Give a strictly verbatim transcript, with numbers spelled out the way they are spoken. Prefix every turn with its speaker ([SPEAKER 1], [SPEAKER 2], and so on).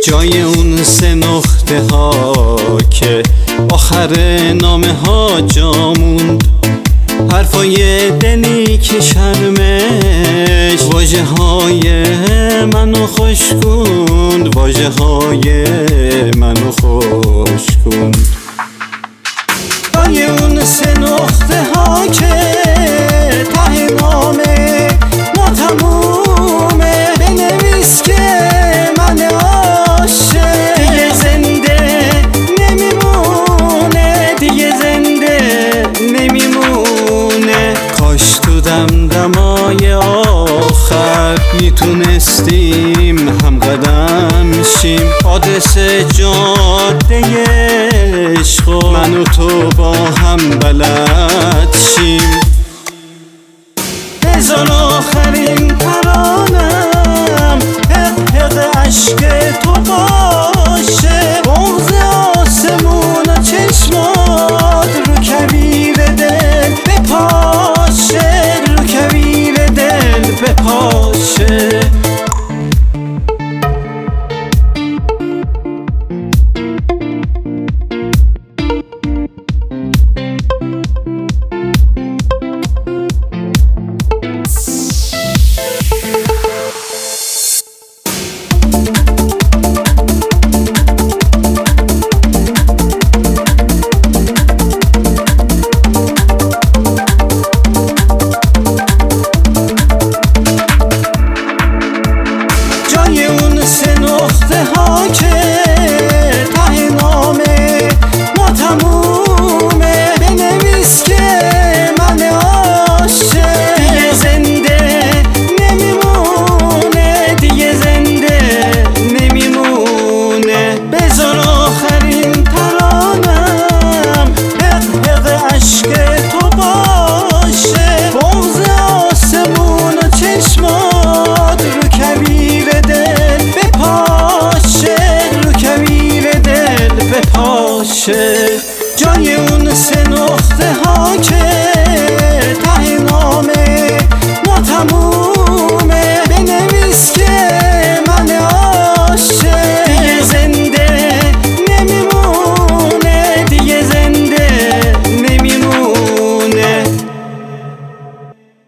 [SPEAKER 1] جای اون سه نقطه ها که آخر نامه ها جا موند، حرفای دلی که شرمش واژه های منو خوش کند، واژه های منو خوش کند. جای اون سه نقطه ها که ته نامه ناتمومه، بنویس که من عاشق دیگه زنده نمیمونه، دیگه زنده نمیمونه. کاش تو دمدمای آخر میتونستیم هم قدم شیم، آدرس جاده عشق و من و تو با هم بلد شیم. بذار آخرین ترانم حق حق عشق تو باشه، بغض آسمون و چشمات رو کویر دل بپاشه، رو کویر دل بپاشه. جای اون سه نقطه ها که